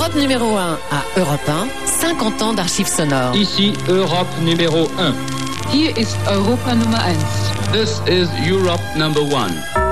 Europe numéro 1 à Europe 1, 50 ans d'archives sonores. Ici Europe numéro 1. Hier ist Europa Nummer 1. This is Europe number 1.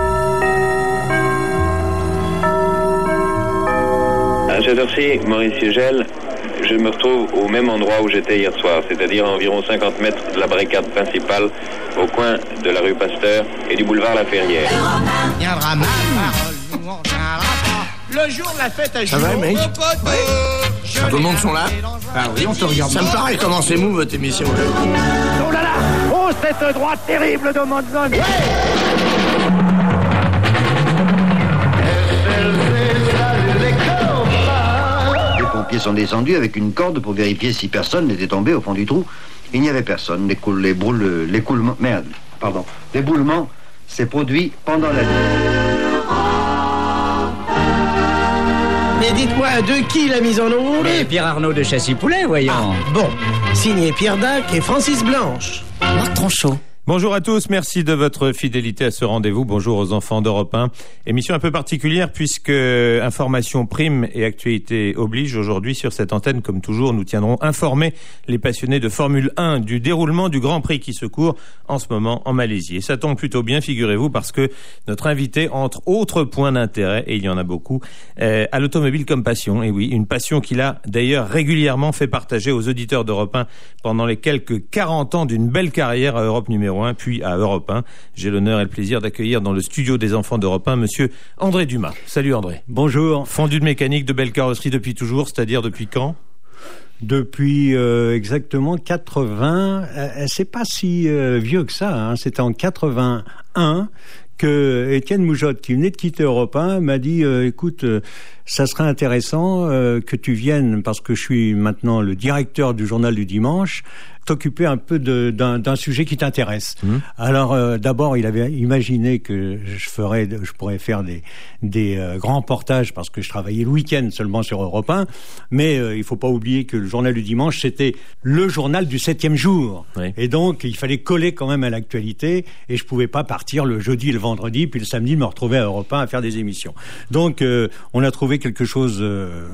À cette heure-ci, Maurice Ugel, je me retrouve au même endroit où j'étais hier soir, c'est-à-dire à environ 50 mètres de la barricade principale, au coin de la rue Pasteur et du boulevard La Ferrière. Viendra ma parole, nous on viendra pas. Le jour de la fête à Ça va, mec? Ouais. Tout le monde sont là? Ah oui, on te regarde. Ça me paraît comment c'est mou, votre émission. Oh là là! Oh, cette droite terrible de Monzon! Les pompiers sont descendus avec une corde pour vérifier si personne n'était tombé au fond du trou. Il n'y avait personne. L'éboulement s'est produit pendant la nuit. Mais dites-moi, de qui la mise en onde? Pierre Arnaud de Châssy-Poulet, voyons. Ah, bon. Signé Pierre Dac et Francis Blanche. Marc Tronchot. Bonjour à tous, merci de votre fidélité à ce rendez-vous. Bonjour aux enfants d'Europe 1. Émission un peu particulière puisque information prime et actualité oblige. Aujourd'hui sur cette antenne, comme toujours, nous tiendrons informer les passionnés de Formule 1 du déroulement du Grand Prix qui se court en ce moment en Malaisie. Et ça tombe plutôt bien, figurez-vous, parce que notre invité, entre autres points d'intérêt, et il y en a beaucoup, à l'automobile comme passion. Et oui, une passion qu'il a d'ailleurs régulièrement fait partager aux auditeurs d'Europe 1 pendant les quelques 40 ans d'une belle carrière à Europe numéro 1, puis à Europe 1. J'ai l'honneur et le plaisir d'accueillir dans le studio des enfants d'Europe 1 monsieur André Dumas. Salut André. Bonjour. Fondu de mécanique, de belle carrosserie depuis toujours, c'est-à-dire depuis quand? Depuis exactement 80. C'est pas si vieux que ça, hein. C'était en 81 que Étienne Moujotte, qui venait de quitter Europe 1, m'a dit écoute, ça serait intéressant que tu viennes, parce que je suis maintenant le directeur du journal du dimanche, t'occuper un peu d'un sujet qui t'intéresse. Alors d'abord, il avait imaginé que je pourrais faire des grands reportages, parce que je travaillais le week-end seulement sur Europe 1, mais il faut pas oublier que le journal du dimanche, c'était le journal du 7e jour. Oui. Et donc, il fallait coller quand même à l'actualité, et je pouvais pas partir le jeudi et le vendredi, puis le samedi me retrouver à Europe 1 à faire des émissions. Donc, on a trouvé quelque chose,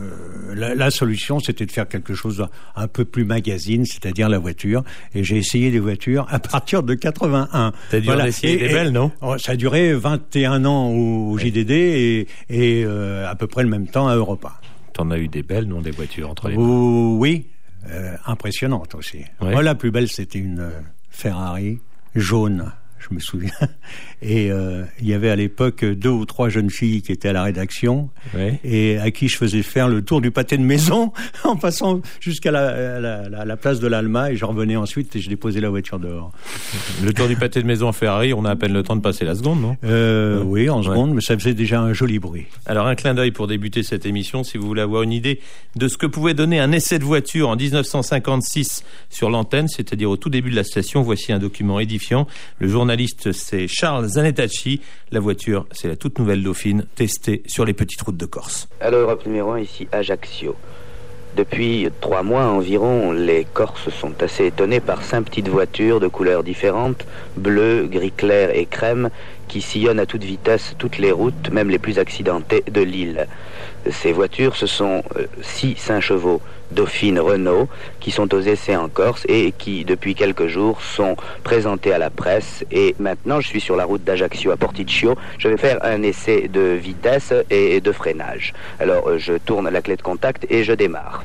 la solution, c'était de faire quelque chose un peu plus magazine, c'est-à-dire la voiture. Et j'ai essayé des voitures à partir de 81. T'as dû essayer des belles, non? Ça a duré 21 ans au JDD et à peu près le même temps à Europe 1. T'en as eu des belles, non, des voitures entre les deux? Oui, impressionnantes aussi. Ouais. Moi, la plus belle, c'était une Ferrari jaune. Je me souviens. Et il y avait à l'époque 2 ou 3 jeunes filles qui étaient à la rédaction, ouais, et à qui je faisais faire le tour du pâté de maison en passant jusqu'à la place de l'Alma, et je revenais ensuite et je déposais la voiture dehors. Le tour du pâté de maison en Ferrari, on a à peine le temps de passer la seconde, non? Oui, en seconde, mais ça faisait déjà un joli bruit. Alors un clin d'œil pour débuter cette émission, si vous voulez avoir une idée de ce que pouvait donner un essai de voiture en 1956 sur l'antenne, c'est-à-dire au tout début de la station. Voici un document édifiant. Le journaliste, c'est Charles Zanettacci. La voiture, c'est la toute nouvelle Dauphine, testée sur les petites routes de Corse. Alors, Europe numéro 1, ici Ajaccio. Depuis 3 mois environ, les Corses sont assez étonnés par 5 petites voitures de couleurs différentes, bleu, gris clair et crème, qui sillonnent à toute vitesse toutes les routes, même les plus accidentées de l'île. Ces voitures, ce sont 6 5 chevaux Dauphine Renault qui sont aux essais en Corse et qui, depuis quelques jours, sont présentés à la presse. Et maintenant, je suis sur la route d'Ajaccio à Porticcio. Je vais faire un essai de vitesse et de freinage. Alors, je tourne la clé de contact et je démarre.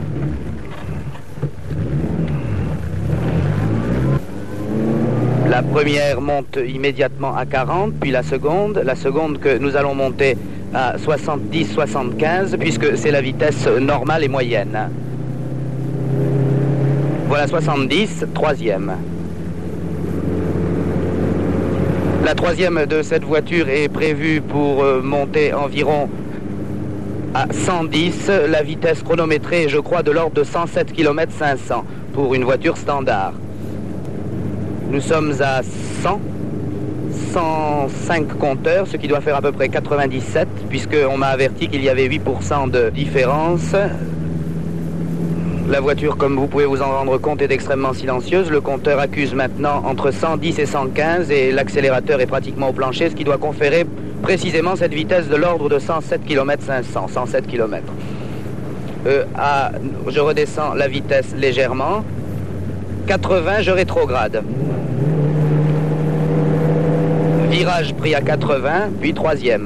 La première monte immédiatement à 40, puis la seconde que nous allons monter à 70-75, puisque c'est la vitesse normale et moyenne. Voilà 70, troisième. La troisième de cette voiture est prévue pour monter environ à 110. La vitesse chronométrée est, je crois, de l'ordre de 107 km 500 pour une voiture standard. Nous sommes à 105 compteurs, ce qui doit faire à peu près 97, puisqu'on m'a averti qu'il y avait 8% de différence. La voiture, comme vous pouvez vous en rendre compte, est extrêmement silencieuse. Le compteur accuse maintenant entre 110 et 115 et l'accélérateur est pratiquement au plancher, ce qui doit conférer précisément cette vitesse de l'ordre de 107 km 500, 107 km. je redescends la vitesse légèrement. 80, je rétrograde. Virage pris à 80, puis 3e.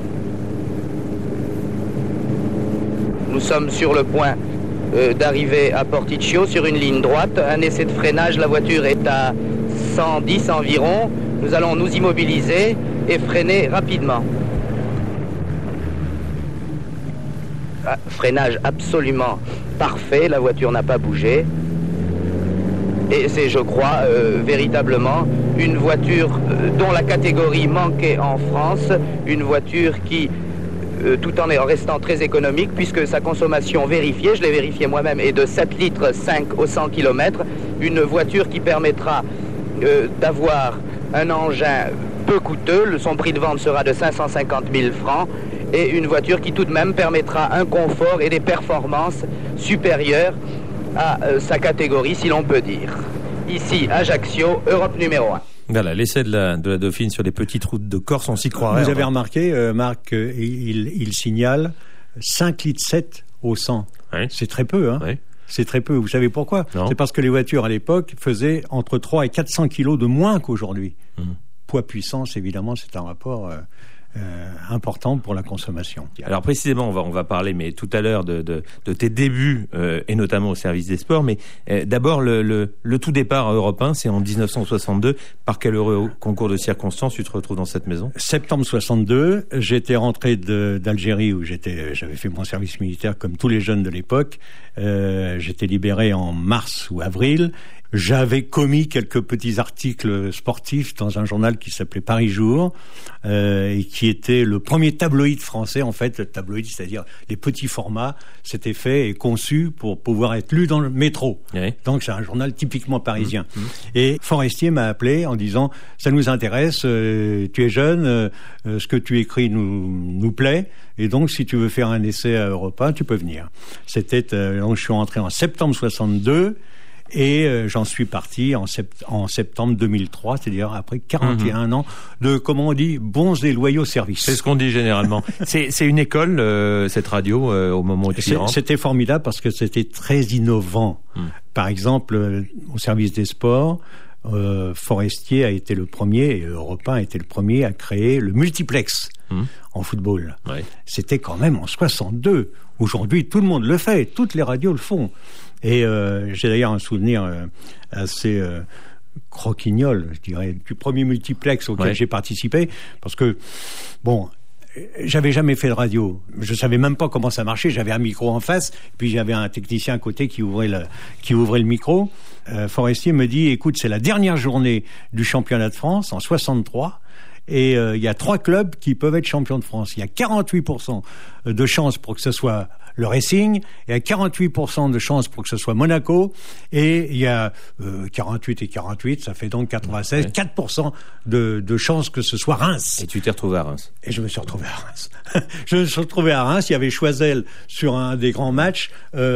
Nous sommes sur le point d'arriver à Porticcio sur une ligne droite. Un essai de freinage, la voiture est à 110 environ. Nous allons nous immobiliser et freiner rapidement. Freinage absolument parfait, la voiture n'a pas bougé. Et c'est, je crois, véritablement une voiture dont la catégorie manquait en France, une voiture qui, tout en restant très économique, puisque sa consommation vérifiée, je l'ai vérifié moi-même, est de 7 litres 5 au 100 km, une voiture qui permettra d'avoir un engin peu coûteux, son prix de vente sera de 550 000 francs, et une voiture qui tout de même permettra un confort et des performances supérieures à sa catégorie, si l'on peut dire. Ici, Ajaccio, Europe numéro 1. Voilà, l'essai de la Dauphine sur les petites routes de Corse, on s'y croirait. Vous avez remarqué, Marc, il signale 5 litres 7 au 100. Oui. C'est très peu, hein. Oui. C'est très peu. Vous savez pourquoi ? Non. C'est parce que les voitures, à l'époque, faisaient entre 3 et 400 kilos de moins qu'aujourd'hui. Poids-puissance, évidemment, c'est un rapport important pour la consommation. Alors précisément, on va parler, mais tout à l'heure de tes débuts et notamment au service des sports. Mais d'abord, le tout départ à Europe 1, c'est en 1962. Par quel heureux concours de circonstances tu te retrouves dans cette maison ? Septembre 62, j'étais rentré d'Algérie où j'avais fait mon service militaire comme tous les jeunes de l'époque. J'étais libéré en mars ou avril. J'avais commis quelques petits articles sportifs dans un journal qui s'appelait Paris Jour et qui était le premier tabloïd français, en fait, le tabloïd, c'est-à-dire les petits formats, c'était fait et conçu pour pouvoir être lu dans le métro. Oui. Donc c'est un journal typiquement parisien. Et Forestier m'a appelé en disant « Ça nous intéresse, tu es jeune, ce que tu écris nous plaît, et donc si tu veux faire un essai à Europe 1, tu peux venir. » Donc je suis rentré en septembre 62. Et j'en suis parti en septembre 2003, c'est-à-dire après 41 ans de, comment on dit, bons et loyaux services. C'est ce qu'on dit généralement. C'est une école, cette radio, au moment où tu y rentres. C'était formidable parce que c'était très innovant. Par exemple, au service des sports, Forestier a été le premier, et Europe 1 a été le premier à créer le multiplex en football. Ouais. C'était quand même en 62. Aujourd'hui, tout le monde le fait, toutes les radios le font. Et j'ai d'ailleurs un souvenir assez croquignol, je dirais, du premier multiplex auquel j'ai participé, parce que, bon, j'avais jamais fait de radio. Je savais même pas comment ça marchait. J'avais un micro en face, puis j'avais un technicien à côté qui ouvrait le micro. Forestier me dit, écoute, c'est la dernière journée du championnat de France, en 63, et il y a 3 clubs qui peuvent être champions de France. Il y a 48% de chances pour que ce soit le Racing, il y a 48% de chances pour que ce soit Monaco, et il y a 48 et 48, ça fait donc 96, 4% de chances que ce soit Reims. Et tu t'es retrouvé à Reims. Et je me suis retrouvé à Reims. Je me suis retrouvé à Reims, il y avait Choiseul sur un des grands matchs,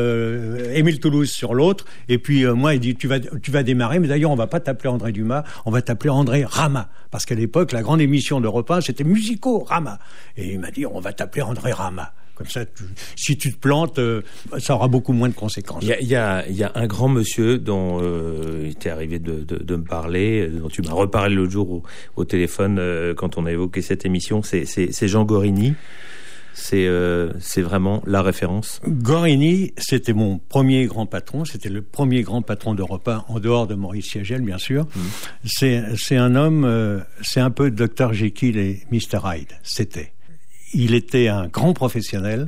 Émile Toulouse sur l'autre, et puis moi il dit tu vas démarrer, mais d'ailleurs on va pas t'appeler André Dumas, on va t'appeler André Rama, parce qu'à l'époque la grande émission d'Europe 1 c'était Musico Rama, et il m'a dit on va t'appeler André Rama. Comme ça, si tu te plantes, ça aura beaucoup moins de conséquences. Il y a un grand monsieur dont il t'est arrivé de me parler, dont tu m'as reparlé l'autre jour au téléphone quand on a évoqué cette émission, c'est Jean Gorini. C'est vraiment la référence. Gorini, c'était mon premier grand patron. C'était le premier grand patron d'Europe 1, en dehors de Maurice Siegel, bien sûr. C'est un homme, c'est un peu Dr Jekyll et Mr Hyde. Il était un grand professionnel.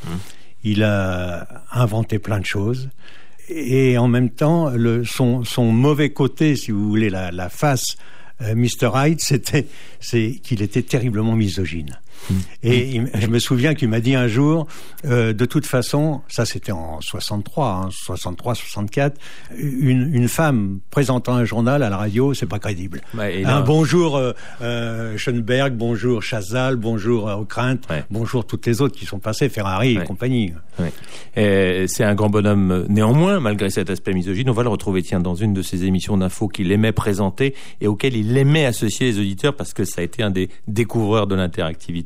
Il a inventé plein de choses. Et en même temps, son mauvais côté, si vous voulez, la face Mr Hyde, c'est qu'il était terriblement misogyne. Et je me souviens qu'il m'a dit un jour, de toute façon, ça c'était en 63, 64, une femme présentant un journal à la radio, c'est pas crédible. Bonjour Schoenberg, bonjour Chazal, bonjour Ockrent, bonjour toutes les autres qui sont passés, Ferrari et compagnie. C'est un grand bonhomme néanmoins, malgré cet aspect misogyne. On va le retrouver dans une de ses émissions d'infos qu'il aimait présenter et auxquelles il aimait associer les auditeurs parce que ça a été un des découvreurs de l'interactivité.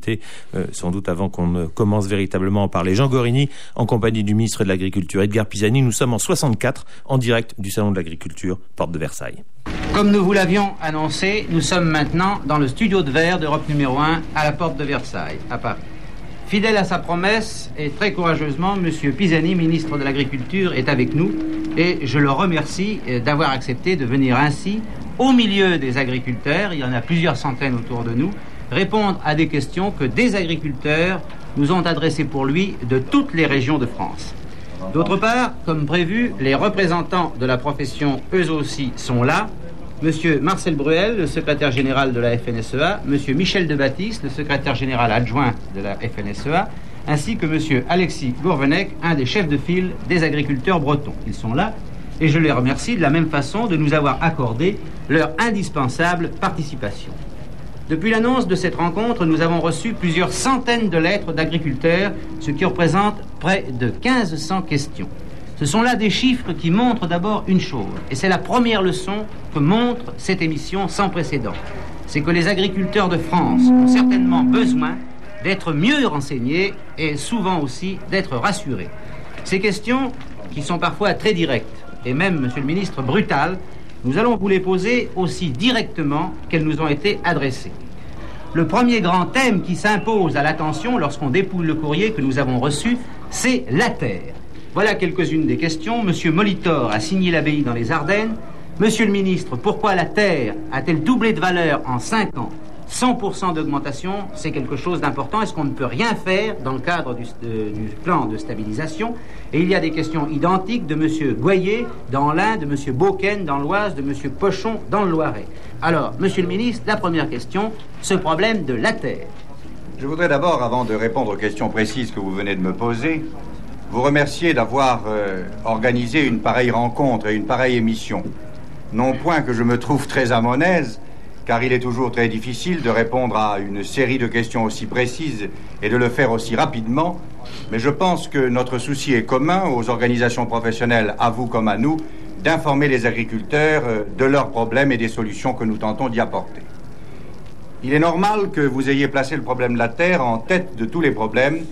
actualité, sans doute avant qu'on ne commence véritablement à en parler. Jean Gorini, en compagnie du ministre de l'Agriculture, Edgard Pisani. Nous sommes en 64, en direct du Salon de l'Agriculture, porte de Versailles. Comme nous vous l'avions annoncé, nous sommes maintenant dans le studio de verre d'Europe numéro 1 à la porte de Versailles, à Paris. Fidèle à sa promesse et très courageusement, M. Pisani, ministre de l'Agriculture, est avec nous et je le remercie d'avoir accepté de venir ainsi, au milieu des agriculteurs, il y en a plusieurs centaines autour de nous, répondre à des questions que des agriculteurs nous ont adressées pour lui de toutes les régions de France. D'autre part, comme prévu, les représentants de la profession, eux aussi, sont là. Monsieur Marcel Bruel, le secrétaire général de la FNSEA, Monsieur Michel Debatisse, le secrétaire général adjoint de la FNSEA, ainsi que Monsieur Alexis Gourvenec, un des chefs de file des agriculteurs bretons. Ils sont là et je les remercie de la même façon de nous avoir accordé leur indispensable participation. Depuis l'annonce de cette rencontre, nous avons reçu plusieurs centaines de lettres d'agriculteurs, ce qui représente près de 1500 questions. Ce sont là des chiffres qui montrent d'abord une chose, et c'est la première leçon que montre cette émission sans précédent. C'est que les agriculteurs de France ont certainement besoin d'être mieux renseignés et souvent aussi d'être rassurés. Ces questions, qui sont parfois très directes, et même, Monsieur le Ministre, brutales, nous allons vous les poser aussi directement qu'elles nous ont été adressées. Le premier grand thème qui s'impose à l'attention lorsqu'on dépouille le courrier que nous avons reçu, c'est la terre. Voilà quelques-unes des questions. Monsieur Molitor a signé l'abbaye dans les Ardennes. Monsieur le ministre, pourquoi la terre a-t-elle doublé de valeur en 5 ans ? 100% d'augmentation, c'est quelque chose d'important. Est-ce qu'on ne peut rien faire dans le cadre du plan de stabilisation ? Et il y a des questions identiques de M. Goyer dans l'Ain, de M. Beauquesne dans l'Oise, de M. Pochon dans le Loiret. Alors, Monsieur le ministre, la première question, ce problème de la terre. Je voudrais d'abord, avant de répondre aux questions précises que vous venez de me poser, vous remercier d'avoir organisé une pareille rencontre et une pareille émission. Non point que je me trouve très à mon aise, car il est toujours très difficile de répondre à une série de questions aussi précises et de le faire aussi rapidement, mais je pense que notre souci est commun aux organisations professionnelles, à vous comme à nous, d'informer les agriculteurs de leurs problèmes et des solutions que nous tentons d'y apporter. Il est normal que vous ayez placé le problème de la terre en tête de tous les problèmes.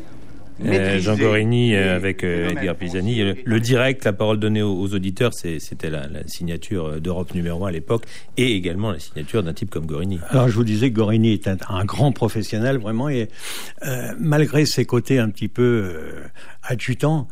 Jean Gorini avec Edgard Pisani. Le direct, la parole donnée aux auditeurs, c'était la signature d'Europe numéro 1 à l'époque et également la signature d'un type comme Gorini. Alors je vous disais que Gorini est un grand professionnel vraiment et malgré ses côtés un petit peu adjutants,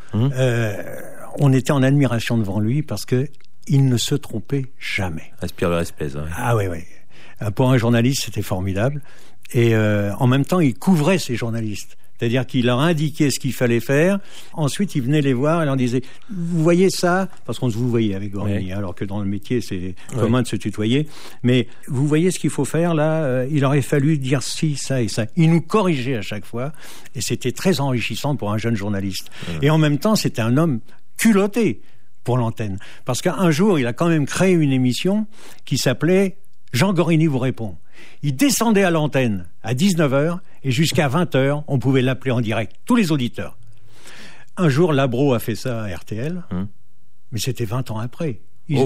on était en admiration devant lui parce que il ne se trompait jamais. Respire le respect. Ouais. Ah oui. Pour un journaliste, c'était formidable et en même temps, il couvrait ses journalistes. C'est-à-dire qu'il leur indiquait ce qu'il fallait faire. Ensuite, il venait les voir et leur disait « Vous voyez ça ?» Parce qu'on se vous voyait avec Gorini, alors que dans le métier, c'est commun de se tutoyer. Mais vous voyez ce qu'il faut faire là il aurait fallu dire ci, ça et ça. Il nous corrigeait à chaque fois et c'était très enrichissant pour un jeune journaliste. Et en même temps, c'était un homme culotté pour l'antenne. Parce qu'un jour, il a quand même créé une émission qui s'appelait « Jean Gorini vous répond ». Il descendait à l'antenne à 19h et jusqu'à 20h, on pouvait l'appeler en direct, tous les auditeurs. Un jour, Labro a fait ça à RTL, mais c'était 20 ans après.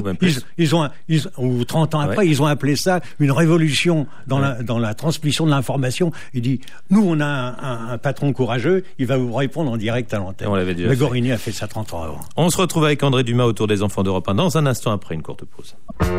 Ou 30 ans après, ils ont appelé ça une révolution dans la transmission de l'information. Il dit, nous, on a un patron courageux, il va vous répondre en direct à l'antenne. Mais Gorini a fait ça 30 ans avant. On se retrouve avec André Dumas autour des enfants d'Europe 1 dans un instant après une courte pause.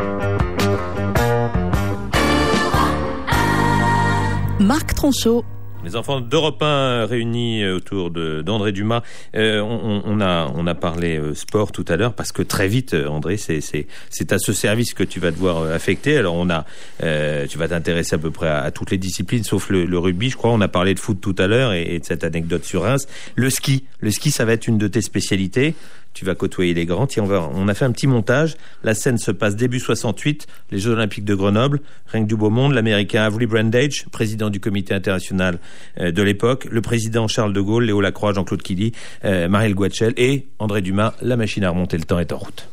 Marc Tronchot. Les enfants d'Europe 1 réunis autour d'André Dumas. On a parlé sport tout à l'heure parce que très vite, André, c'est à ce service que tu vas devoir affecter. Alors tu vas t'intéresser à peu près à toutes les disciplines sauf le rugby. Je crois on a parlé de foot tout à l'heure et de cette anecdote sur Reims. Le ski, ça va être une de tes spécialités. Tu vas côtoyer les grands. Tiens, on a fait un petit montage. La scène se passe début 68, les Jeux Olympiques de Grenoble. Rien que du beau monde, l'Américain Avery Brundage, président du comité international de l'époque, le président Charles de Gaulle, Léo Lacroix, Jean-Claude Killy, Marielle Guachel et André Dumas. La machine à remonter le temps est en route.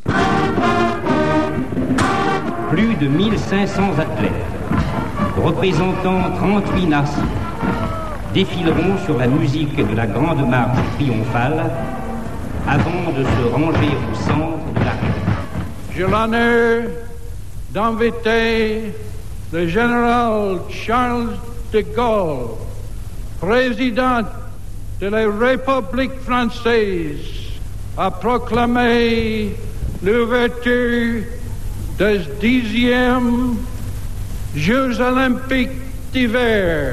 Plus de 1500 athlètes, représentant 38 nations, défileront sur la musique de la Grande Marche triomphale avant de se ranger au centre de l'arène. J'ai l'honneur d'inviter le général Charles de Gaulle président de la République française, a proclamé l'ouverture des 10e Jeux olympiques d'hiver.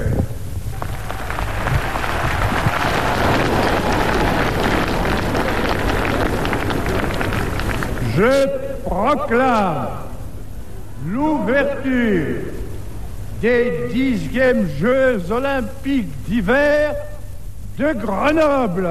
Je proclame l'ouverture des 10e Jeux olympiques d'hiver de Grenoble.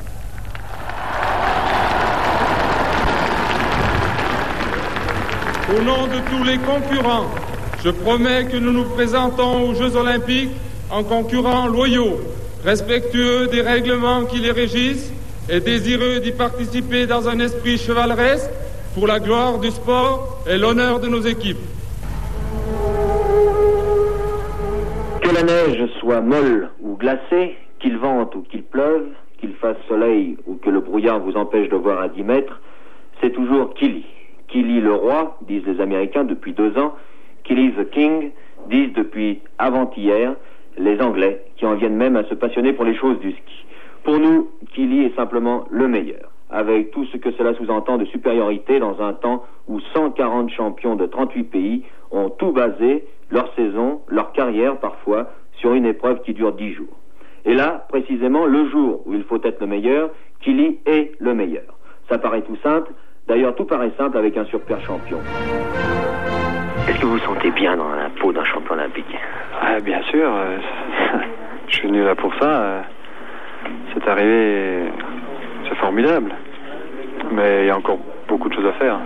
Au nom de tous les concurrents, je promets que nous nous présentons aux Jeux olympiques en concurrents loyaux, respectueux des règlements qui les régissent et désireux d'y participer dans un esprit chevaleresque pour la gloire du sport et l'honneur de nos équipes. Que la neige soit molle ou glacée, qu'il vente ou qu'il pleuve, qu'il fasse soleil ou que le brouillard vous empêche de voir à 10 mètres, c'est toujours Killy. Killy le roi, disent les Américains depuis 2 ans. Killy the King, disent depuis avant-hier les Anglais, qui en viennent même à se passionner pour les choses du ski. Pour nous, Killy est simplement le meilleur, avec tout ce que cela sous-entend de supériorité dans un temps où 140 champions de 38 pays ont tout basé, leur saison, leur carrière parfois, sur une épreuve qui dure 10 jours. Et là, précisément, le jour où il faut être le meilleur, Killy est le meilleur. Ça paraît tout simple, d'ailleurs tout paraît simple avec un super champion. Est-ce que vous vous sentez bien dans la peau d'un champion olympique? Bien sûr, je suis venu là pour ça. C'est arrivé, c'est formidable. Mais il y a encore beaucoup de choses à faire.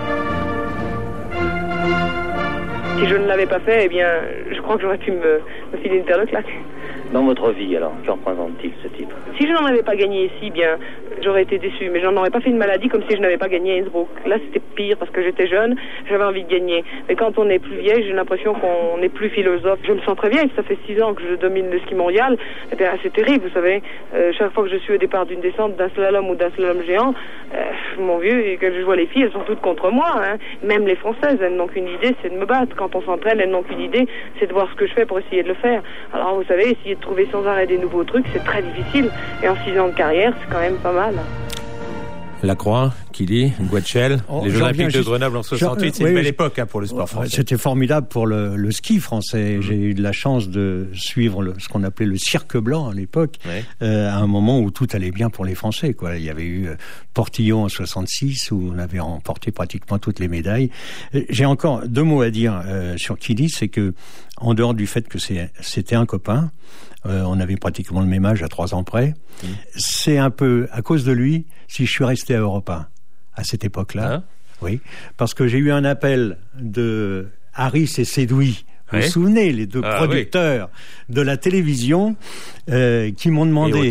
Si je ne l'avais pas fait, eh bien, je crois que j'aurais pu me filer une paire de claques. Dans votre vie, alors, que représente-t-il ce titre? Si je n'en avais pas gagné ici, bien, j'aurais été déçu, mais je n'en aurais pas fait une maladie comme si je n'avais pas gagné à Innsbruck. Là, c'était pire parce que j'étais jeune, j'avais envie de gagner. Mais quand on est plus vieille, j'ai l'impression qu'on est plus philosophe. Je me sens très bien, ça fait 6 ans que je domine le ski mondial. Eh bien, c'est terrible, vous savez. Chaque fois que je suis au départ d'une descente, d'un slalom ou d'un slalom géant, mon vieux, et que je vois les filles, elles sont toutes contre moi. Hein. Même les Françaises, elles n'ont qu'une idée, c'est de me battre. Quand on s'entraîne, elles n'ont qu'une idée, c'est de voir ce que je fais pour essayer de le faire. Alors, vous savez, essayer de trouver sans arrêt des nouveaux trucs, c'est très difficile. Et en 6 ans de carrière, c'est quand même pas mal. Lacroix, Killy, Guetschel, les Jeux Olympiques de Grenoble en 68, c'est une belle époque pour le sport français. C'était formidable pour le ski français. J'ai eu de la chance de suivre ce qu'on appelait le cirque blanc à l'époque, à un moment où tout allait bien pour les Français. Quoi. Il y avait eu Portillon en 66 où on avait remporté pratiquement toutes les médailles. J'ai encore 2 mots à dire sur Killy, c'est que en dehors du fait que c'était un copain, on avait pratiquement le même âge à 3 ans près. C'est un peu à cause de lui si je suis resté à Europe 1 à cette époque-là. Oui, parce que j'ai eu un appel de Harris et Sédoui. Vous vous souvenez, les 2 producteurs de la télévision qui m'ont demandé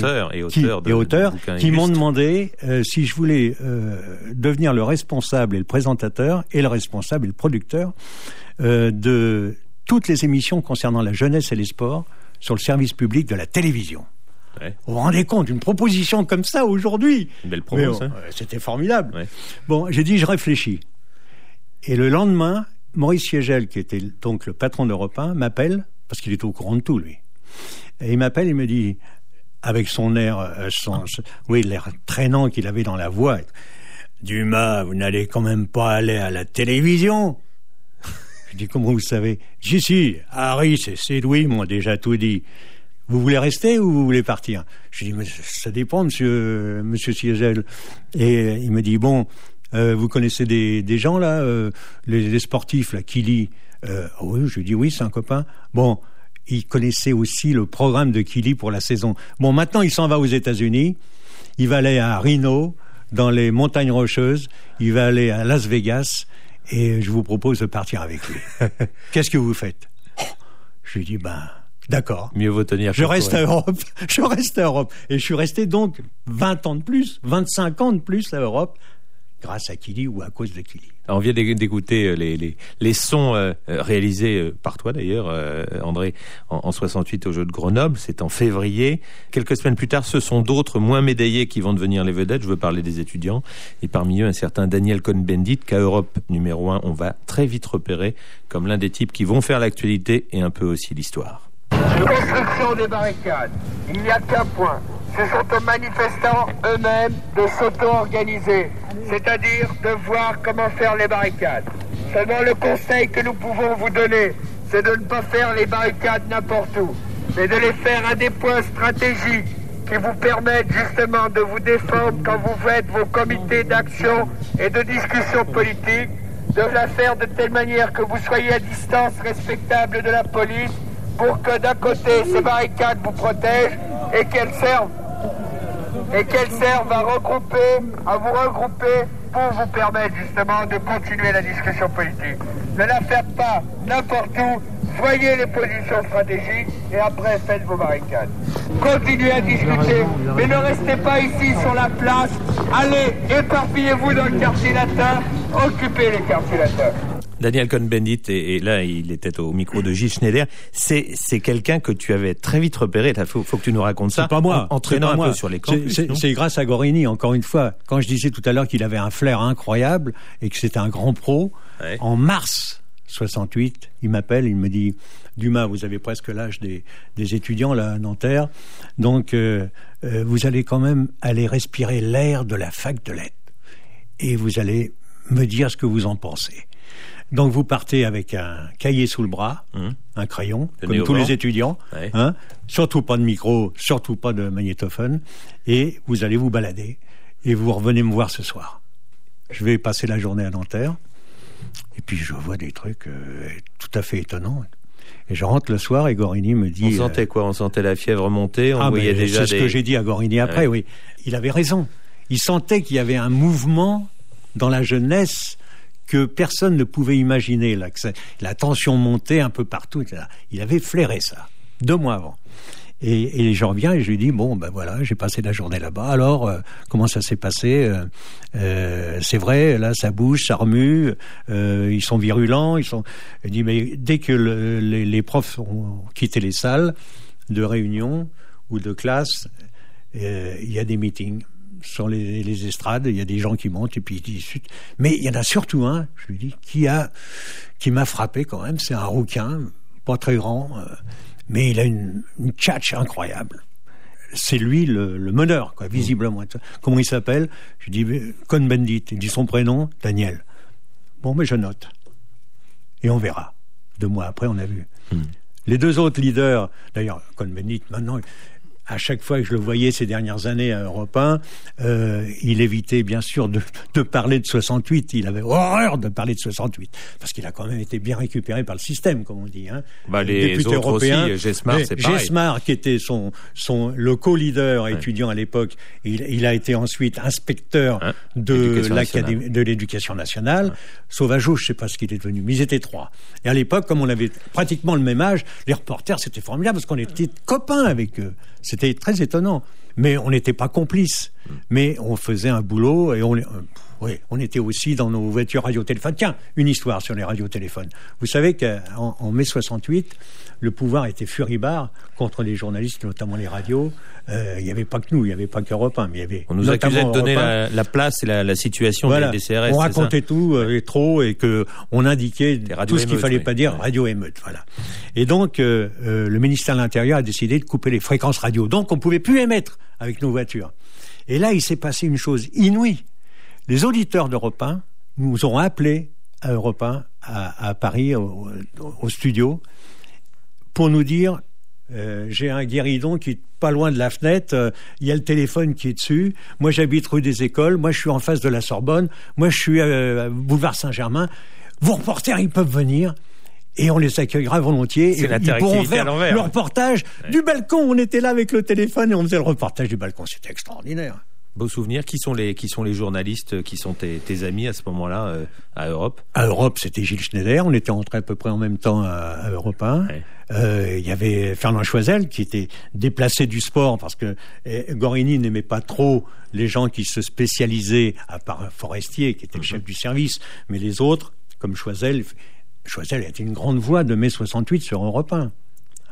qui m'ont demandé si je voulais devenir le responsable et le présentateur et le responsable et le producteur de toutes les émissions concernant la jeunesse et les sports sur le service public de la télévision. Vous vous rendez compte, une proposition comme ça aujourd'hui? Une belle promesse. C'était formidable. Bon, j'ai dit, je réfléchis. Et le lendemain, Maurice Siegel, qui était donc le patron d'Europe 1, m'appelle, parce qu'il était au courant de tout, lui. Et il m'appelle, il me dit, avec son air, l'air traînant qu'il avait dans la voix, Dumas, vous n'allez quand même pas aller à la télévision? Je dis, comment vous savez? Si, Harris et Sédoui m'ont déjà tout dit. Vous voulez rester ou vous voulez partir? Je dis, mais ça dépend, monsieur Siegel. Et il me dit, bon, vous connaissez des gens là, les sportifs là, Killy? Oui, je lui dis, oui, c'est un copain. Bon, il connaissait aussi le programme de Killy pour la saison. Bon, maintenant il s'en va aux États-Unis. Il va aller à Reno, dans les montagnes rocheuses. Il va aller à Las Vegas. Et je vous propose de partir avec lui. Qu'est-ce que vous faites? Je lui dis, d'accord. Mieux vaut tenir. Je reste à Europe. Et je suis resté donc 20 ans de plus, 25 ans de plus à Europe, grâce à Killy ou à cause de Killy. Alors, on vient d'écouter les sons réalisés par toi d'ailleurs, André, en 68 au Jeux de Grenoble. C'est en février. Quelques semaines plus tard, ce sont d'autres moins médaillés qui vont devenir les vedettes. Je veux parler des étudiants. Et parmi eux, un certain Daniel Cohn-Bendit, qu'à Europe numéro 1, on va très vite repérer comme l'un des types qui vont faire l'actualité et un peu aussi l'histoire. Construction des barricades. Il n'y a qu'un point. Ce sont aux manifestants eux-mêmes de s'auto-organiser, c'est-à-dire de voir comment faire les barricades. Seulement le conseil que nous pouvons vous donner, c'est de ne pas faire les barricades n'importe où, mais de les faire à des points stratégiques qui vous permettent justement de vous défendre quand vous faites vos comités d'action et de discussion politique, de la faire de telle manière que vous soyez à distance respectable de la police pour que d'un côté ces barricades vous protègent et qu'elles servent à vous regrouper pour vous permettre justement de continuer la discussion politique. Ne la faites pas n'importe où, voyez les positions stratégiques et après faites vos barricades. Continuez à discuter, mais ne restez pas ici sur la place, allez, éparpillez-vous dans le quartier latin, occupez les quartiers latins. Daniel Cohn-Bendit, et là, il était au micro de Gilles Schneider. C'est quelqu'un que tu avais très vite repéré. Il faut que tu nous racontes ça. C'est pas moi. Entraînant un peu sur les campus. C'est grâce à Gorini, encore une fois. Quand je disais tout à l'heure qu'il avait un flair incroyable et que c'était un grand pro, ouais. En mars 68, il m'appelle, il me dit « Dumas, vous avez presque l'âge des étudiants là à Nanterre, donc vous allez quand même aller respirer l'air de la fac de lettres. Et vous allez me dire ce que vous en pensez. » Donc vous partez avec un cahier sous le bras, un crayon, comme tous les étudiants, ouais. Surtout pas de micro, surtout pas de magnétophone, et vous allez vous balader, et vous revenez me voir ce soir. Je vais passer la journée à Nanterre, et puis je vois des trucs tout à fait étonnants. Et je rentre le soir et Gorini me dit... On sentait quoi ? On sentait la fièvre monter, on voyait déjà c'est ce que j'ai dit à Gorini après, oui. Il avait raison. Il sentait qu'il y avait un mouvement dans la jeunesse que personne ne pouvait imaginer, là, que la tension montait un peu partout, etc. Il avait flairé ça, 2 mois avant. Et j'en reviens et je lui dis, bon, ben voilà, j'ai passé la journée là-bas, alors, comment ça s'est passé ? C'est vrai, là, ça bouge, ça remue, ils sont virulents, Je dis, mais dès que les profs ont quitté les salles de réunion ou de classe, il y a des meetings. Sur les estrades, il y a des gens qui montent et puis ils discutent. Mais il y en a surtout un, je lui dis, qui m'a frappé quand même. C'est un rouquin, pas très grand, mais il a une tchatche incroyable. C'est lui le meneur, quoi, visiblement. Comment il s'appelle ? Je dis Cohn-Bendit. Il dit son prénom, Daniel. Bon, mais je note. Et on verra. 2 mois après, on a vu. Les 2 autres leaders, d'ailleurs, Cohn-Bendit, maintenant... À chaque fois que je le voyais ces dernières années à Europe 1, il évitait bien sûr de parler de 68. Il avait horreur de parler de 68 parce qu'il a quand même été bien récupéré par le système, comme on dit. Les députés autres européens, aussi, Gesmar, c'est pareil. Gesmar, qui était le co-leader étudiant à l'époque, il a été ensuite inspecteur de l'éducation nationale. Sauvageau, je ne sais pas ce qu'il est devenu, mais ils étaient 3. Et à l'époque, comme on avait pratiquement le même âge, les reporters, c'était formidable parce qu'on était copains avec eux. C'était très étonnant. Mais on n'était pas complices. Mais on faisait un boulot et on était aussi dans nos voitures radiotéléphones. Tiens, une histoire sur les radiotéléphones. Vous savez qu'en mai 68, le pouvoir était furibard contre les journalistes, notamment les radios. Il n'y avait pas que nous, il n'y avait pas qu'Europe 1, mais il y avait... On nous accusait de donner la place et la situation des CRS. On racontait tout et trop, et qu'on indiquait tout ce qu'il ne fallait pas dire, radio émeute, voilà. Et donc, le ministère de l'Intérieur a décidé de couper les fréquences radio. Donc, on ne pouvait plus émettre avec nos voitures. Et là, il s'est passé une chose inouïe. Les auditeurs d'Europe 1 nous ont appelés à Europe 1, à Paris, au studio, pour nous dire... j'ai un guéridon qui est pas loin de la fenêtre, il y a le téléphone qui est dessus, moi j'habite rue des Écoles, moi je suis en face de la Sorbonne, moi je suis boulevard Saint-Germain, vos reporters ils peuvent venir et on les accueillera volontiers. C'est ils pourront faire le reportage du balcon, on était là avec le téléphone et on faisait le reportage du balcon, c'était extraordinaire. Beau souvenir. Qui sont les journalistes qui sont tes amis à ce moment-là à Europe ? À Europe, c'était Gilles Schneider. On était entrés à peu près en même temps à Europe 1. Ouais. Il y avait Fernand Choisel qui était déplacé du sport parce que Gorini n'aimait pas trop les gens qui se spécialisaient, à part Forestier qui était le chef du service, mais les autres, comme Choisel a été une grande voix de mai 68 sur Europe 1.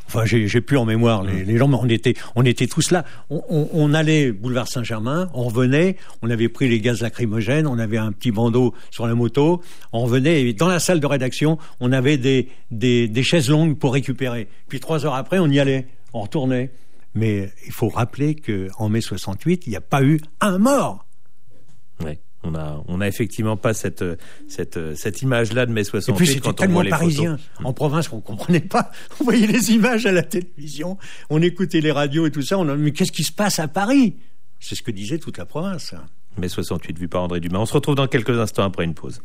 Enfin, j'ai plus en mémoire les gens, mais on était tous là. On allait boulevard Saint-Germain, on revenait, on avait pris les gaz lacrymogènes, on avait un petit bandeau sur la moto, on revenait, et dans la salle de rédaction, on avait des chaises longues pour récupérer. Puis 3 heures après, on y allait, on retournait. Mais il faut rappeler qu'en mai 68, il n'y a pas eu un mort. Oui. On a effectivement pas cette image-là de mai 68. Et puis c'était tellement parisien. En province, on comprenait pas. On voyait les images à la télévision, on écoutait les radios et tout ça. Mais qu'est-ce qui se passe à Paris? C'est ce que disait toute la province. Mai 68, vu par André Dumas. On se retrouve dans quelques instants après une pause.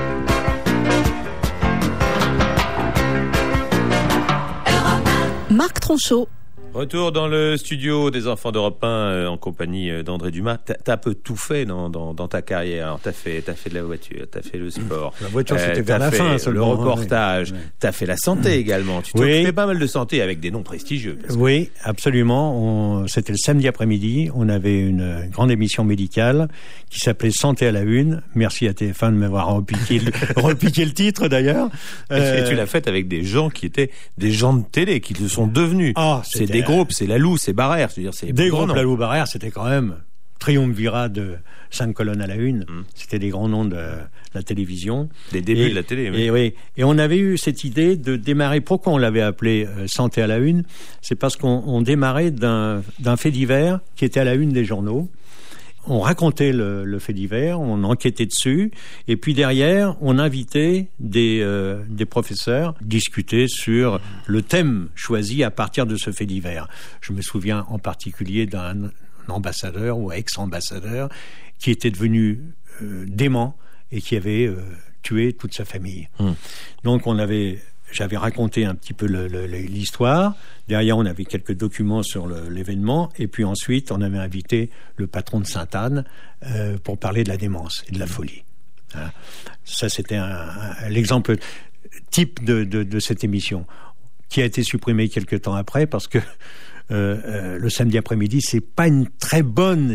Marc Tronchot. Retour dans le studio des enfants d'Europe 1 en compagnie d'André Dumas. T'as un peu tout fait dans ta carrière. Alors, t'as fait de la voiture, t'as fait le sport. La voiture, c'était vers la fin, le reportage. Oui. T'as fait la santé également. Tu t'occupais pas mal de santé avec des noms prestigieux. Oui, absolument. C'était le samedi après-midi. On avait une grande émission médicale qui s'appelait Santé à la une. Merci à TF1 de m'avoir repiqué le titre d'ailleurs. Et tu l'as faite avec des gens qui étaient des gens de télé, qui le sont devenus. C'est des groupes, c'est Lalou, c'est Barrère. C'est-à-dire, c'est des groupes, Lalou, Barrère, c'était quand même triumvirat de 5 colonnes à la une. C'était des grands noms de la télévision. Des débuts de la télé. Oui. Et on avait eu cette idée de démarrer. Pourquoi on l'avait appelé Santé à la une? C'est parce qu'on démarrait d'un fait divers qui était à la une des journaux. On racontait le fait divers, on enquêtait dessus, et puis derrière, on invitait des professeurs discuter sur le thème choisi à partir de ce fait divers. Je me souviens en particulier d'un ambassadeur ou ex-ambassadeur qui était devenu dément et qui avait tué toute sa famille. Donc j'avais raconté un petit peu l'histoire. Derrière, on avait quelques documents sur l'événement. Et puis ensuite, on avait invité le patron de Sainte-Anne pour parler de la démence et de la folie. Ça, c'était l'exemple type de cette émission, qui a été supprimée quelques temps après parce que le samedi après-midi, c'était pas une très bonne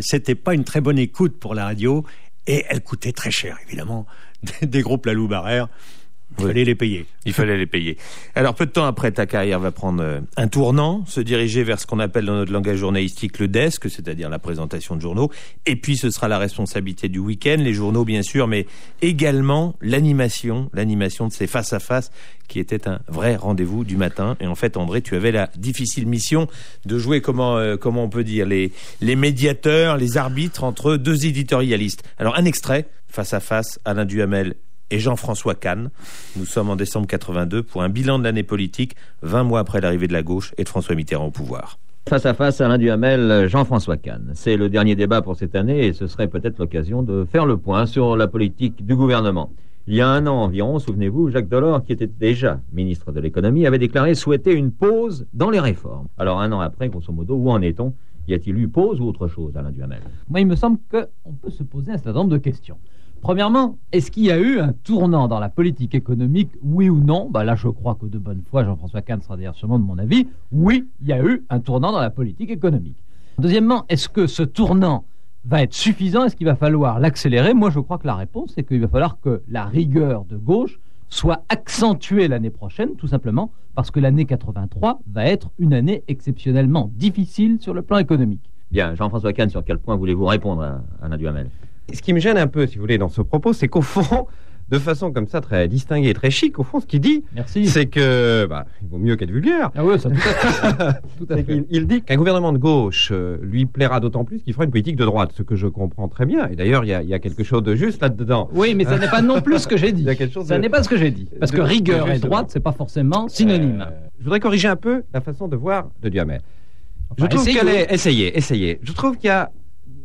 écoute pour la radio, et elle coûtait très cher, évidemment. Des groupes Lalou, Barrère. Il fallait les payer. Il fallait les payer. Alors, peu de temps après, ta carrière va prendre un tournant, se diriger vers ce qu'on appelle dans notre langage journalistique le desk, c'est-à-dire la présentation de journaux. Et puis, ce sera la responsabilité du week-end, les journaux, bien sûr, mais également l'animation de ces face-à-face qui était un vrai rendez-vous du matin. Et en fait, André, tu avais la difficile mission de jouer, comment on peut dire, les médiateurs, les arbitres entre deux éditorialistes. Alors, un extrait, face-à-face, Alain Duhamel et Jean-François Kahn. Nous sommes en décembre 82 pour un bilan de l'année politique, 20 mois après l'arrivée de la gauche et de François Mitterrand au pouvoir. Face à face, Alain Duhamel, Jean-François Kahn. C'est le dernier débat pour cette année et ce serait peut-être l'occasion de faire le point sur la politique du gouvernement. Il y a 1 an environ, souvenez-vous, Jacques Delors, qui était déjà ministre de l'économie, avait déclaré souhaiter une pause dans les réformes. Alors 1 an après, grosso modo, où en est-on? Y a-t-il eu pause ou autre chose, Alain Duhamel? Moi, il me semble qu'on peut se poser un certain nombre de questions. Premièrement, est-ce qu'il y a eu un tournant dans la politique économique, oui ou non? Là, je crois que de bonne foi, Jean-François Kahn sera d'ailleurs sûrement de mon avis. Oui, il y a eu un tournant dans la politique économique. Deuxièmement, est-ce que ce tournant va être suffisant? Est-ce qu'il va falloir l'accélérer? Moi, je crois que la réponse est qu'il va falloir que la rigueur de gauche soit accentuée l'année prochaine, tout simplement parce que l'année 83 va être une année exceptionnellement difficile sur le plan économique. Bien, Jean-François Kahn, sur quel point voulez-vous répondre à Alain Duhamel? Ce qui me gêne un peu, si vous voulez, dans ce propos, c'est qu'au fond, de façon comme ça, très distinguée et très chic, au fond, ce qu'il dit, c'est que, il vaut mieux qu'être vulgaire. Ah oui, ça tout à fait. Tout à fait. Il dit qu'un gouvernement de gauche lui plaira d'autant plus qu'il fera une politique de droite, ce que je comprends très bien. Et d'ailleurs, il y a quelque chose de juste là-dedans. Oui, mais ça n'est pas non plus ce que j'ai dit. Il y a quelque chose n'est pas ce que j'ai dit. Parce que rigueur et droite, c'est pas forcément synonyme. Je voudrais corriger un peu la façon de voir de Duhamel. Je trouve qu'elle est... Essayez. Je trouve qu'il y a...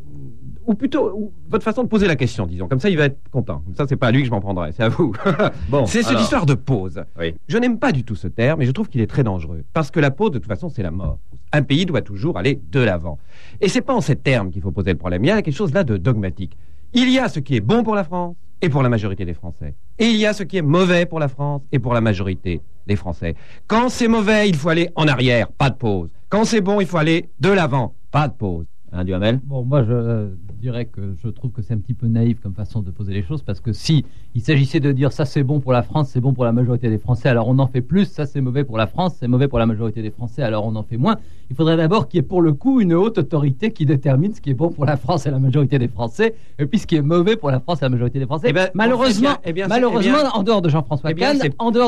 Ou plutôt, votre façon de poser la question, disons. Comme ça, il va être content. Comme ça, c'est pas à lui que je m'en prendrai, c'est à vous. Bon, c'est cette histoire de pause. Oui. Je n'aime pas du tout ce terme, mais je trouve qu'il est très dangereux. Parce que la pause, de toute façon, c'est la mort. Un pays doit toujours aller de l'avant. Et c'est pas en ces termes qu'il faut poser le problème. Il y a quelque chose là de dogmatique. Il y a ce qui est bon pour la France et pour la majorité des Français. Et il y a ce qui est mauvais pour la France et pour la majorité des Français. Quand c'est mauvais, il faut aller en arrière, pas de pause. Quand c'est bon, il faut aller de l'avant, pas de pause. Duhamel? Bon, moi, je dirais que je trouve que c'est un petit peu naïf comme façon de poser les choses, parce que si il s'agissait de dire ça c'est bon pour la France, c'est bon pour la majorité des Français, alors on en fait plus, ça c'est mauvais pour la France, c'est mauvais pour la majorité des Français, alors on en fait moins. Il faudrait d'abord qu'il y ait pour le coup une haute autorité qui détermine ce qui est bon pour la France et la majorité des Français, et puis ce qui est mauvais pour la France et la majorité des Français. Malheureusement, en dehors de Jean-François Kahn,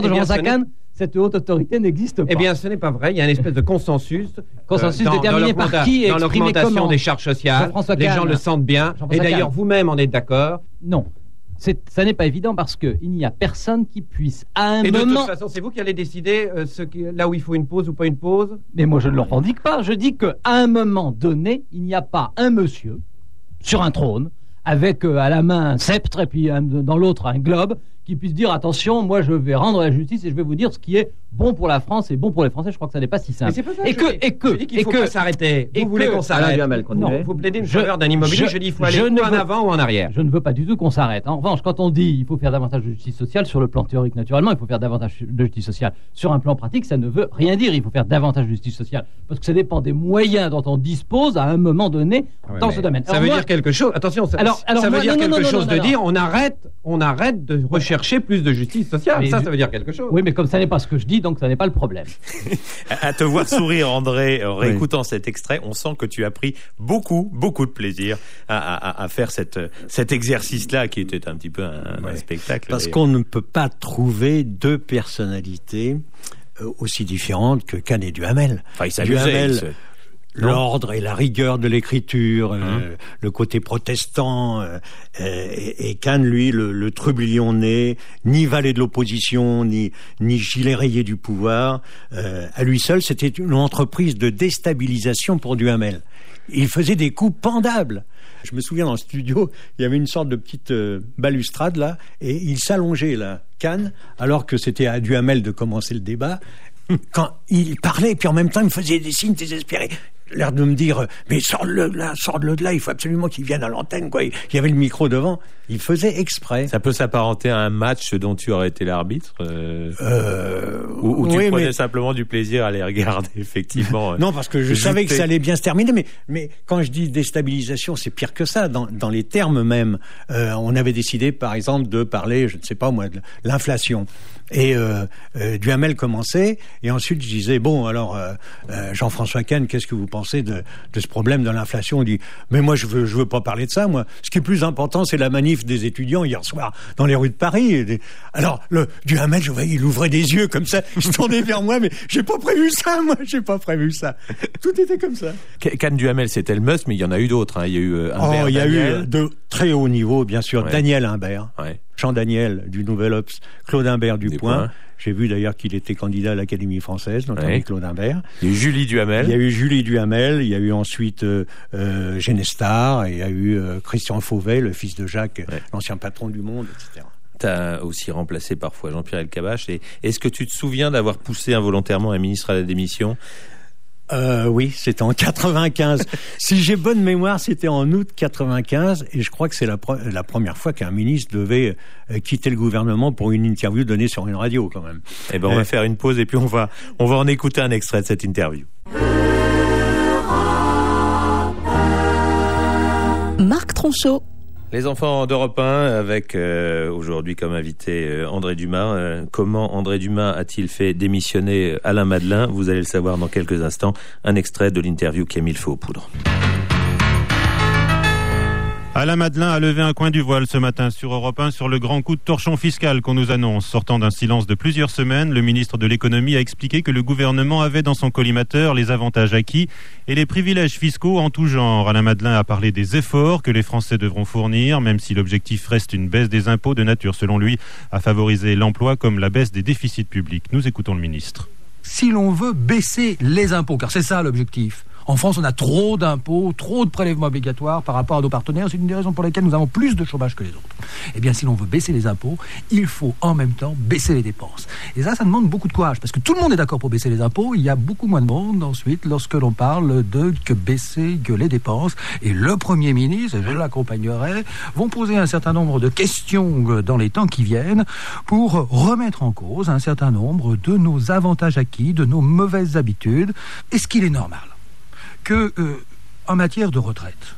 cette haute autorité n'existe pas. Eh bien, ce n'est pas vrai. Il y a une espèce de consensus déterminé par qui et dans exprimé l'augmentation comment des charges sociales. Les gens le sentent bien. Et d'ailleurs, vous-même en êtes d'accord. Non. Ça n'est pas évident parce qu'il n'y a personne qui puisse, à un moment... Et de toute façon, c'est vous qui allez décider là où il faut une pause ou pas une pause? Mais moi, je ne le revendique pas. Je dis qu'à un moment donné, il n'y a pas un monsieur sur un trône avec à la main un sceptre et puis dans l'autre un globe qui puisse dire attention, moi je vais rendre la justice et je vais vous dire ce qui est bon pour la France et bon pour les Français. Je crois que ça n'est pas si simple. Mais c'est pas ça, je dis qu'il faut pas s'arrêter. Vous voulez qu'on s'arrête? Non, vous plaidez une faveur d'un immobilier, je dis il faut aller ou en avant ou en arrière. Je ne veux pas du tout qu'on s'arrête. En revanche, quand on dit il faut faire davantage de justice sociale, sur le plan théorique naturellement, il faut faire davantage de justice sociale. Sur un plan pratique, ça ne veut rien dire. Il faut faire davantage de justice sociale parce que ça dépend des moyens dont on dispose à un moment donné dans ce domaine. Ça veut dire quelque chose. Attention, ça veut dire quelque chose de dire on arrête de rechercher plus de justice sociale. Ça veut dire quelque chose. Oui, mais comme ça n'est pas ce que je dis, donc ça n'est pas le problème. À te voir sourire, André, en réécoutant cet extrait, on sent que tu as pris beaucoup de plaisir à faire cet exercice-là, qui était un petit peu un spectacle. Parce qu'on ne peut pas trouver deux personnalités aussi différentes que Kahn et Duhamel. Enfin, il s'amusait. L'ordre et la rigueur de l'écriture, le côté protestant, et Kahn, lui, le trublion né, ni valet de l'opposition, ni gilet rayé du pouvoir. À lui seul, c'était une entreprise de déstabilisation pour Duhamel. Il faisait des coups pendables. Je me souviens dans le studio, il y avait une sorte de petite balustrade là, et il s'allongeait là, Kahn, alors que c'était à Duhamel de commencer le débat. Quand il parlait, puis en même temps il me faisait des signes désespérés. L'air de me dire, mais sors-le de là, il faut absolument qu'il vienne à l'antenne, quoi. Il y avait le micro devant, il faisait exprès. Ça peut s'apparenter à un match dont tu aurais été l'arbitre ou tu prenais simplement du plaisir à les regarder, effectivement. Non, parce que je savais que ça allait bien se terminer, mais quand je dis déstabilisation, c'est pire que ça. Dans les termes même, on avait décidé, par exemple, de parler, je ne sais pas moi, de l'inflation. Et Duhamel commençait, et ensuite je disais, bon, alors, Jean-François Kahn, qu'est-ce que vous pensez de ce problème de l'inflation? On dit, mais moi je veux pas parler de ça, moi. Ce qui est plus important, c'est la manif des étudiants hier soir dans les rues de Paris. Alors, Duhamel, je voyais, il ouvrait des yeux comme ça, il se tournait vers moi, mais j'ai pas prévu ça. Tout était comme ça. Kahn Duhamel, c'était le must, mais il y en a eu d'autres, hein. Il y a eu il y a eu de très haut niveau, bien sûr. Ouais. Daniel Imbert. Ouais. Jean Daniel du Nouvel Obs, Claude Imbert du Point. J'ai vu d'ailleurs qu'il était candidat à l'Académie française, notamment Claude Imbert. Il y a eu Julie Duhamel. Il y a eu ensuite Genestar, et il y a eu Christian Fauvet, le fils de Jacques, l'ancien patron du Monde, etc. Tu as aussi remplacé parfois Jean-Pierre Elkabbach. Et est-ce que tu te souviens d'avoir poussé involontairement un ministre à la démission? Oui, c'était en 95. Si j'ai bonne mémoire, c'était en août 95, et je crois que c'est la première fois qu'un ministre devait quitter le gouvernement pour une interview donnée sur une radio, quand même. Eh ben, on va faire une pause et puis on va en écouter un extrait de cette interview. Marc Tronchot. Les enfants d'Europe 1 avec aujourd'hui comme invité André Dumas. Comment André Dumas a-t-il fait démissionner Alain Madelin? Vous allez le savoir dans quelques instants. Un extrait de l'interview qui a mis le feu aux poudres. Alain Madelin a levé un coin du voile ce matin sur Europe 1 sur le grand coup de torchon fiscal qu'on nous annonce. Sortant d'un silence de plusieurs semaines, le ministre de l'économie a expliqué que le gouvernement avait dans son collimateur les avantages acquis et les privilèges fiscaux en tout genre. Alain Madelin a parlé des efforts que les Français devront fournir, même si l'objectif reste une baisse des impôts de nature, selon lui, à favoriser l'emploi comme la baisse des déficits publics. Nous écoutons le ministre. Si l'on veut baisser les impôts, car c'est ça l'objectif. En France, on a trop d'impôts, trop de prélèvements obligatoires par rapport à nos partenaires. C'est une des raisons pour lesquelles nous avons plus de chômage que les autres. Eh bien, si l'on veut baisser les impôts, il faut en même temps baisser les dépenses. Et ça demande beaucoup de courage, parce que tout le monde est d'accord pour baisser les impôts. Il y a beaucoup moins de monde ensuite lorsque l'on parle de baisser les dépenses. Et le Premier ministre, et je l'accompagnerai, vont poser un certain nombre de questions dans les temps qui viennent pour remettre en cause un certain nombre de nos avantages acquis, de nos mauvaises habitudes. Est-ce qu'il est normal que en matière de retraite.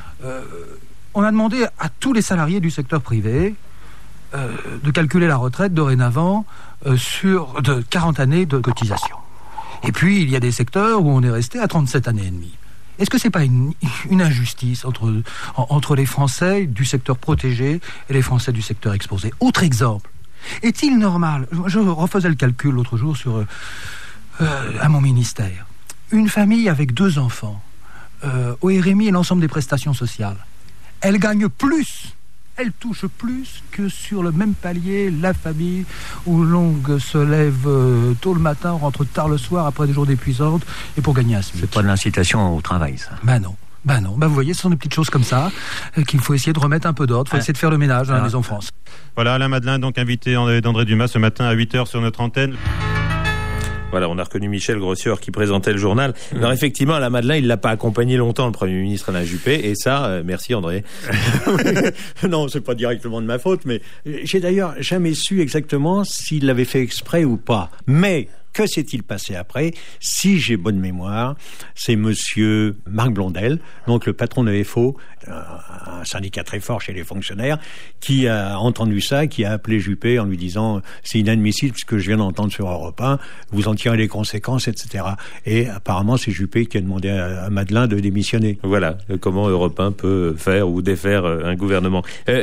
On a demandé à tous les salariés du secteur privé de calculer la retraite dorénavant sur de 40 années de cotisation. Et puis, il y a des secteurs où on est resté à 37 années et demie. Est-ce que c'est pas une injustice entre les Français du secteur protégé et les Français du secteur exposé? Autre exemple. Est-il normal, je refaisais le calcul l'autre jour à mon ministère, une famille avec 2 enfants, au RMI et l'ensemble des prestations sociales, elle gagne plus, elle touche plus que sur le même palier la famille où l'on se lève tôt le matin, rentre tard le soir après des journées épuisantes et pour gagner un SMIC. C'est pas de l'incitation au travail, ça. Ben non. Vous voyez, ce sont des petites choses comme ça qu'il faut essayer de remettre un peu d'ordre. Il faut essayer de faire le ménage dans la Maison France. Voilà, Alain Madelin, donc invité d'André Dumas ce matin à 8h sur notre antenne. Voilà, on a reconnu Michel Grossior qui présentait le journal. Alors effectivement, Alain Madelin, il l'a pas accompagné longtemps, le Premier ministre Alain Juppé, et ça, merci André. Non, c'est pas directement de ma faute, mais j'ai d'ailleurs jamais su exactement s'il l'avait fait exprès ou pas. Mais que s'est-il passé après? Si j'ai bonne mémoire, c'est monsieur Marc Blondel, donc le patron de FO, un syndicat très fort chez les fonctionnaires, qui a entendu ça, qui a appelé Juppé en lui disant « c'est inadmissible ce que je viens d'entendre sur Europe 1, vous en tirez les conséquences, etc. » Et apparemment, c'est Juppé qui a demandé à Madelin de démissionner. Voilà, comment Europe 1 peut faire ou défaire un gouvernement.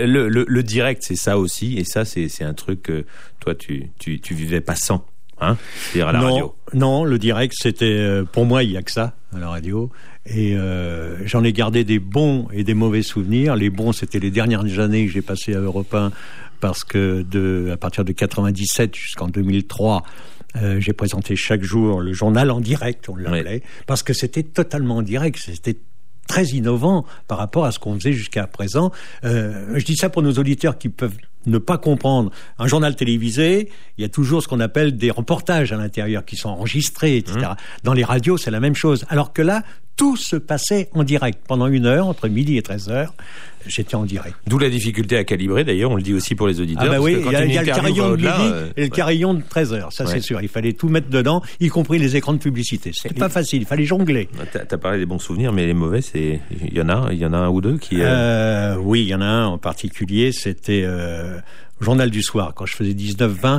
Le direct, c'est ça aussi, et ça, c'est un truc que toi, tu vivais pas sans. Hein, c'est-à-dire à la radio. Non, le direct, c'était pour moi, il n'y a que ça à la radio. Et j'en ai gardé des bons et des mauvais souvenirs. Les bons, c'était les dernières années que j'ai passées à Europe 1, parce que à partir de 97 jusqu'en 2003, j'ai présenté chaque jour le journal en direct, on l'appelait, parce que c'était totalement en direct. C'était très innovant par rapport à ce qu'on faisait jusqu'à présent. Je dis ça pour nos auditeurs qui peuvent ne pas comprendre. Un journal télévisé, il y a toujours ce qu'on appelle des reportages à l'intérieur qui sont enregistrés, etc. Dans les radios, c'est la même chose. Alors que là, tout se passait en direct. Pendant 1 heure, entre midi et 13h, j'étais en direct. D'où la difficulté à calibrer, d'ailleurs, on le dit aussi pour les auditeurs. Ah bah oui, il y a le carillon de midi et le ouais. carillon de 13h, ça c'est sûr. Il fallait tout mettre dedans, y compris les écrans de publicité. C'était pas facile, il fallait jongler. T'as parlé des bons souvenirs, mais les mauvais, il y en a un ou deux qui... Oui, il y en a un en particulier, c'était... Journal du soir, quand je faisais 19-20,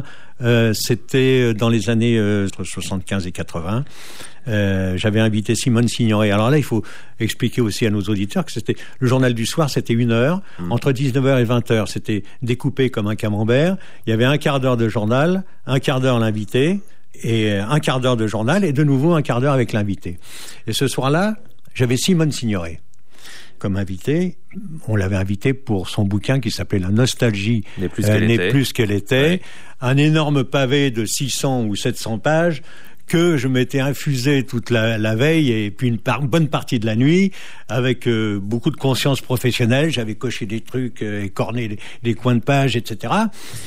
c'était dans les années 75 et 80. J'avais invité Simone Signoret. Alors là, il faut expliquer aussi à nos auditeurs que c'était le journal du soir, c'était 1 heure. Entre 19h et 20h, c'était découpé comme un camembert. Il y avait un quart d'heure de journal, un quart d'heure l'invité, et un quart d'heure de journal, et de nouveau un quart d'heure avec l'invité. Et ce soir-là, j'avais Simone Signoret comme invité. On l'avait invité pour son bouquin qui s'appelait La nostalgie n'est plus qu'elle était. Ouais. Un énorme pavé de 600 ou 700 pages que je m'étais infusé toute la veille et puis une bonne partie de la nuit avec beaucoup de conscience professionnelle. J'avais coché des trucs, écorné les coins de page, etc.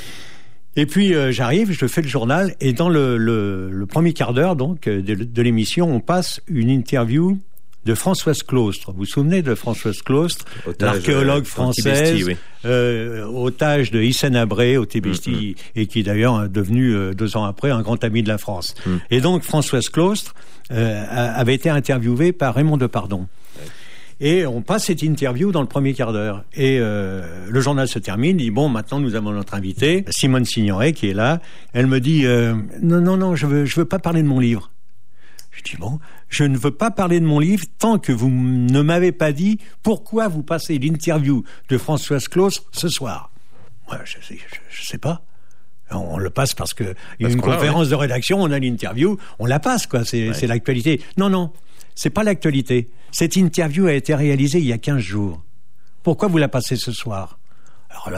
Et puis j'arrive, je fais le journal et dans le premier quart d'heure donc de l'émission, on passe une interview de Françoise Claustre. Vous vous souvenez de Françoise Claustre, l'archéologue française, otage de Hissène Habré au Tibesti, et qui d'ailleurs est devenu 2 ans après un grand ami de la France. Et donc Françoise Claustre avait été interviewée par Raymond Depardon. Et on passe cette interview dans le premier quart d'heure. Et le journal se termine, dit bon, maintenant nous avons notre invité, Simone Signoret, qui est là. Elle me dit non, je veux pas parler de mon livre. Je dis bon, je ne veux pas parler de mon livre tant que vous ne m'avez pas dit pourquoi vous passez l'interview de Françoise Claustre ce soir. Moi, je sais pas. On le passe parce que il y a une conférence de rédaction, on a l'interview, on la passe quoi. C'est l'actualité. Non, c'est pas l'actualité. Cette interview a été réalisée il y a 15 jours. Pourquoi vous la passez ce soir? Alors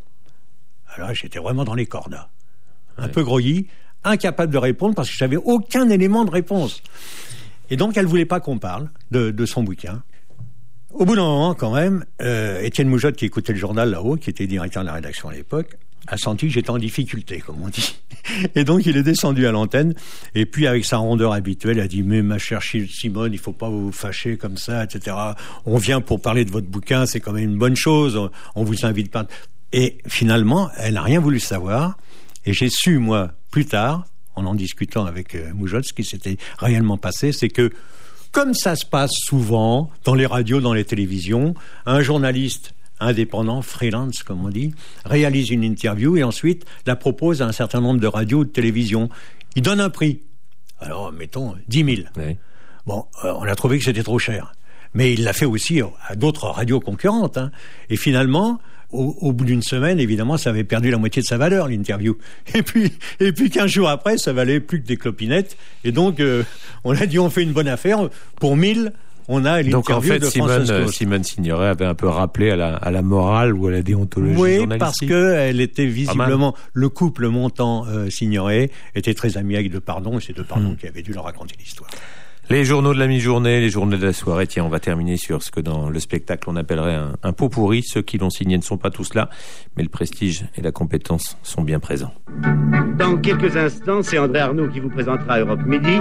là, j'étais vraiment dans les cordes. Un peu groggy. Incapable de répondre parce que j'avais aucun élément de réponse. Et donc, elle voulait pas qu'on parle de son bouquin. Au bout d'un moment, quand même, Étienne Moujotte, qui écoutait le journal là-haut, qui était directeur de la rédaction à l'époque, a senti que j'étais en difficulté, comme on dit. Et donc, il est descendu à l'antenne, et puis, avec sa rondeur habituelle, il a dit « Mais ma chère Simone, il faut pas vous fâcher comme ça, etc. On vient pour parler de votre bouquin, c'est quand même une bonne chose, on vous invite pas... » Et finalement, elle n'a rien voulu savoir, et j'ai su, moi, plus tard, en discutant avec Moujotte, ce qui s'était réellement passé, c'est que comme ça se passe souvent dans les radios, dans les télévisions, un journaliste indépendant, freelance comme on dit, réalise une interview et ensuite la propose à un certain nombre de radios ou de télévisions. Il donne un prix. Alors, mettons 10 000. Oui. Bon, on a trouvé que c'était trop cher. Mais il l'a fait aussi à d'autres radios concurrentes. Hein. Et finalement, au bout d'une semaine, évidemment, ça avait perdu la moitié de sa valeur, l'interview. Et puis 15 jours après, ça valait plus que des clopinettes. Et donc, on a dit, on fait une bonne affaire. Pour 1000, on a l'interview donc en fait, de Françoise Causse. Simone Signoret avait un peu rappelé à la morale ou à la déontologie journalistique. Oui, parce qu'elle était visiblement, le couple Montand-Signoret était très ami avec Depardon, et c'est Depardon qui avait dû leur raconter l'histoire. Les journaux de la mi-journée, les journaux de la soirée. Tiens, on va terminer sur ce que dans le spectacle on appellerait un pot pourri. Ceux qui l'ont signé ne sont pas tous là, mais le prestige et la compétence sont bien présents. Dans quelques instants, c'est André Arnaud qui vous présentera Europe Midi.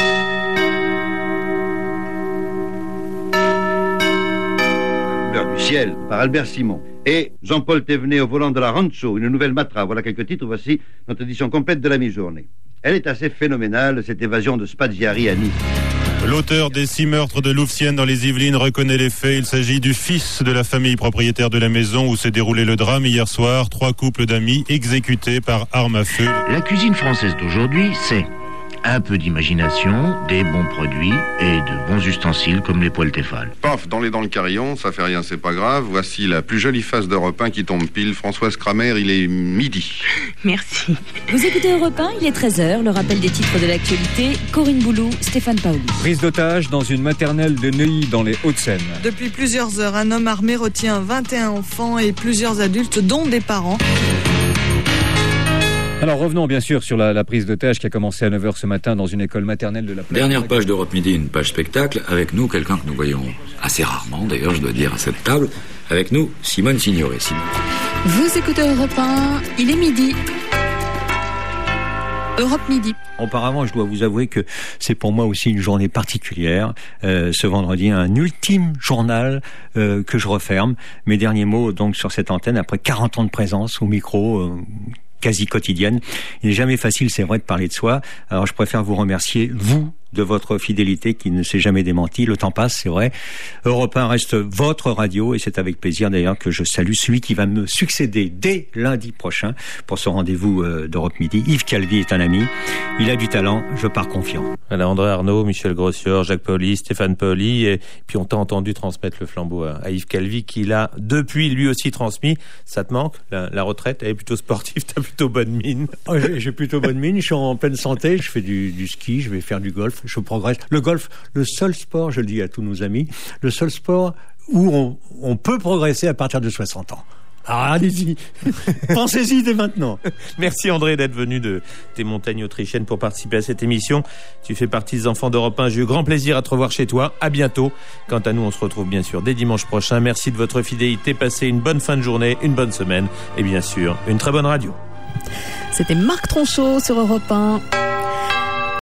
Du ciel, par Albert Simon. Et Jean-Paul Thévenet au volant de la Rancho, une nouvelle Matra. Voilà quelques titres, voici notre édition complète de la mi-journée. Elle est assez phénoménale, cette évasion de Spaggiari à Nice. L'auteur des 6 meurtres de Louvciennes dans les Yvelines reconnaît les faits. Il s'agit du fils de la famille propriétaire de la maison où s'est déroulé le drame hier soir. 3 couples d'amis exécutés par arme à feu. La cuisine française d'aujourd'hui, c'est un peu d'imagination, des bons produits et de bons ustensiles comme les poêles Tefal. Paf, dans le carillon, ça fait rien, c'est pas grave. Voici la plus jolie face d'Europe 1 qui tombe pile. Françoise Kramer, il est midi. Merci. Vous écoutez Europe 1, il est 13h, le rappel des titres de l'actualité. Corinne Boulou, Stéphane Paoli. Prise d'otage dans une maternelle de Neuilly dans les Hauts-de-Seine. Depuis plusieurs heures, un homme armé retient 21 enfants et plusieurs adultes, dont des parents. Alors revenons bien sûr sur la prise d'otage qui a commencé à 9h ce matin dans une école maternelle de la place. Dernière page d'Europe Midi, une page spectacle. Avec nous, quelqu'un que nous voyons assez rarement, d'ailleurs, je dois dire, à cette table. Avec nous, Simone Signoret. Vous écoutez Europe 1, il est midi. Europe Midi. Auparavant, je dois vous avouer que c'est pour moi aussi une journée particulière. Ce vendredi, un ultime journal que je referme. Mes derniers mots donc sur cette antenne après 40 ans de présence au micro. Quasi quotidienne. Il n'est jamais facile, c'est vrai, de parler de soi. Alors je préfère vous remercier, vous, de votre fidélité qui ne s'est jamais démentie. Le temps passe, c'est vrai. Europe 1 reste votre radio et c'est avec plaisir d'ailleurs que je salue celui qui va me succéder dès lundi prochain pour ce rendez-vous d'Europe Midi. Yves Calvi est un ami. Il a du talent, je pars confiant. Voilà, André Arnaud, Michel Grossior, Jacques Paoli, Stéphane Paoli, et puis on t'a entendu transmettre le flambeau à Yves Calvi qui l'a depuis lui aussi transmis. Ça te manque, la retraite? Elle est plutôt sportive, t'as plutôt bonne mine. J'ai plutôt bonne mine, je suis en pleine santé, je fais du ski, je vais faire du golf, je progresse. Le golf, le seul sport, je le dis à tous nos amis, le seul sport où on peut progresser à partir de 60 ans. Ah, allez-y, pensez-y dès maintenant. Merci André d'être venu de tes montagnes autrichiennes pour participer à cette émission. Tu fais partie des enfants d'Europe 1. J'ai eu grand plaisir à te revoir chez toi. À bientôt. Quant à nous, on se retrouve bien sûr dès dimanche prochain. Merci de votre fidélité. Passez une bonne fin de journée, une bonne semaine et bien sûr une très bonne radio. C'était Marc Tronchot sur Europe 1.